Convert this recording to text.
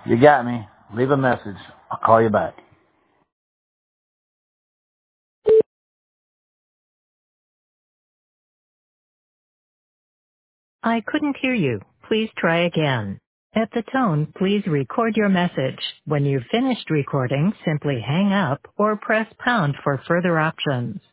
You got me. Leave a message. I'll call you back. I couldn't hear you. Please try again. At the tone, please record your message. When you've finished recording, simply hang up or press pound for further options.